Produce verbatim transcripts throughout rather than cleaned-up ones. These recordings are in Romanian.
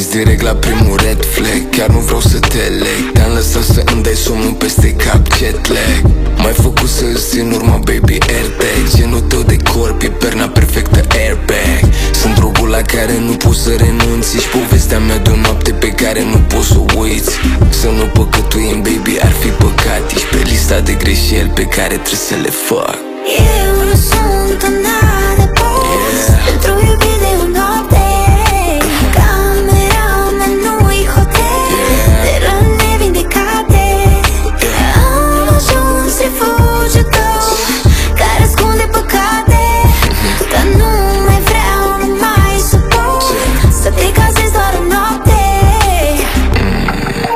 zis direct la primul red flag. Chiar nu vreau să te leg, te-am lăsat să îmi dai somnul peste cap, jet lag. M-ai făcut să îți țin urma, baby, AirTag. Genul tău de corp e perna perfectă, airbag. Sunt drogul la care nu poți să renunți. Ești povestea mea de o noapte pe care nu poți să o uiți. Să nu păcătuim, baby, ar fi păcat. Ești pe lista de greșeli pe care trebuie să le fac. Eu nu sunt un adăpost, yeah, pentru iubire de o noapte. Camera mea nu-i hotel, yeah, de răni nevindecate, yeah. Am ajuns refugiu tău, care ascunde păcate, mm-hmm. Dar nu mai vreau, nu mai suport, yeah, să te casezi doar o noapte, mm.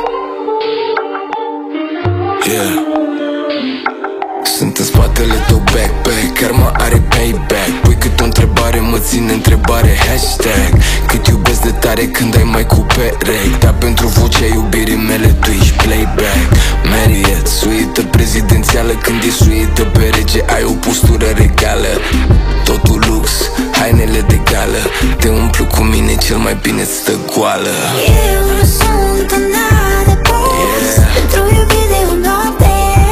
Yeah. Sunt în spatele tău backpack, karma are payback. Pui cât o întrebare, mă ține întrebare, hashtag. Cât iubesc de tare când ai mai cu perec. Dar pentru vocea iubirii mele tu ești playback. Marriott, suită prezidențială. Când e suită pe rege ai o postură regală. Totul lux, hainele de gală. Te umplu cu mine, cel mai bine stă goală. Eu nu sunt un adăpost, yeah, pentru iubire de o noapte.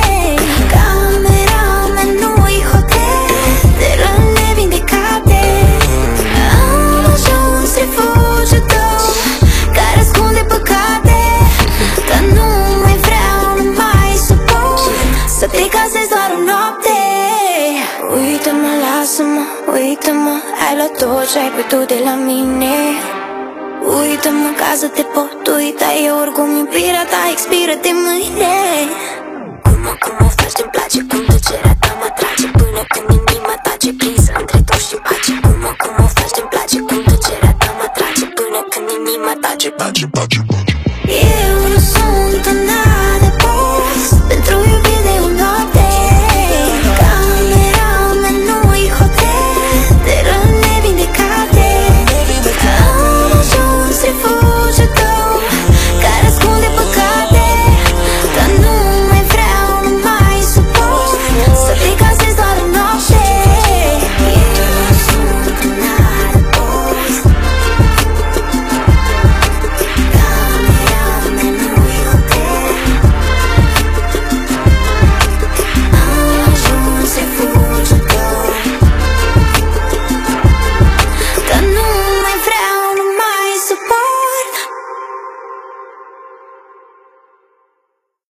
Uită-mă, lasă-mă, uită-mă, ai luat tot ce ai putut de la mine. Uită-mă ca să te pot uita, e oricum iubirea ta expiră de mâine.